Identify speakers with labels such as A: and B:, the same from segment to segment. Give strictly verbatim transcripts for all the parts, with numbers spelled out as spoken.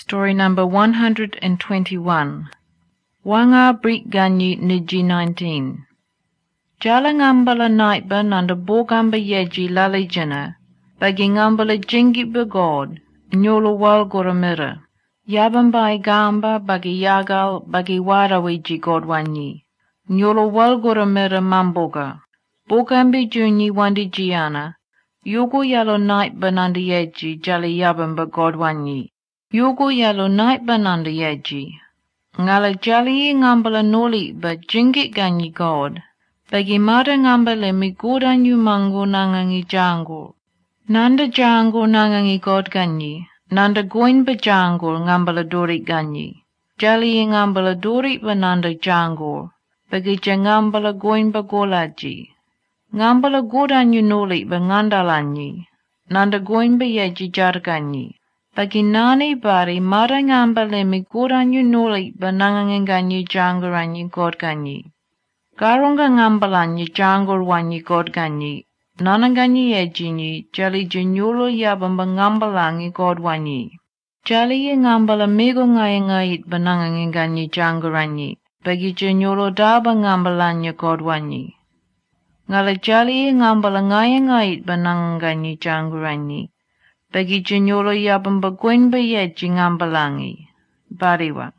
A: Story number one hundred twenty-one. Wanga Brit Ganyi Niji nineteen. Jala ngambala nightba nanda bogamba yeji lalijana, bagi ngambala jingi begod, nyolo wal goramira. Yabambai gamba bagi yagal bagi warawiji godwanyi. Nyolo wal goramira mamboga. Bogambi junyi wandi jiana. Yugo yalo nightba nanda yeji jali yabamba godwanyi. Yugo yalo nightba nanda yeji. Ngala jali ngambala noli ba jingit ganyi god. Bagi mada ngambale mi godanyu mango nangangi jango. Nanda jango nangangi god ganyi. Nanda goin ba jango ngambala dorit ganyi. Jali ngambala dorit ba nanda jango. Bagi jangambala goin ba golaji. Ngambala godanyu noli ba ngandalanyi. Nanda goin ba yeji jarganyi. Bagi nani bari mada ngambale mi godanyu noli ba nangangi ganyi jangoranyi god ganyi. Garunga ngambalanyi jangor wanyi god ganyi. Nananganyi ejinyi jali jinyolo yabamba ngambalangi god wanyi. Jali ngambala mego ngaya ngait banangangi ganyi jangoranyi. Bagi jinyolo daba ngambalanya god wanyi. Ngala jali ngambala ngaya ngait bananganyi jangoranyi. Bagi jinyolo yabamba gwen bayeji ngambalangi. Bariwa.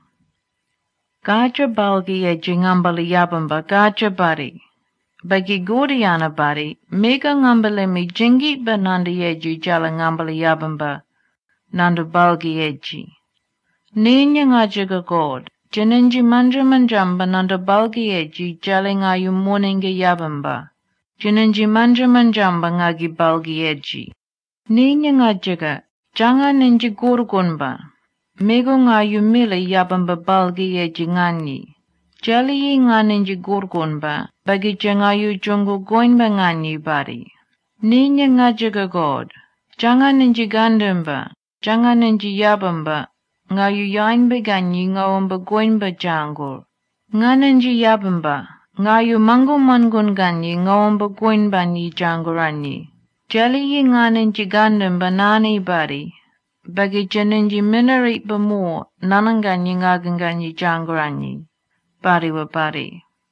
A: Gaja balgi yeji ngambali yabamba gaja bari. Bagi godiana bari, mega ngambale mi jingi ba nanda yeji jala ngambali yabamba, nanda balgi yeji. Ninya ngajaga god, jinenji manja manjamba nanda balgi yeji jala ngayu moninga yabamba. Jinenji manja manjamba ngagi balgi yeji. Ninya ngajaga, jangan ninji gurgunba. Mego ngayu mili yabamba balgi yeji nganyi. Jali nganinji gurgunba, bagi jangayu jungu goinba nganyi bari. Ninya ngajaga god, jangan ninji gandumba, jangan ninji yabamba, ngayu yainba ganyi ngawamba goinba jangul. Nganinji yabamba, ngayu mangu mangun ganyi ngawamba goinba nyi janguranyi. Jali nganinji gandumba nani bari. Bagi janinji minarit bamo nananganyi ngaganganyi jangoranyi. Bari wa bari.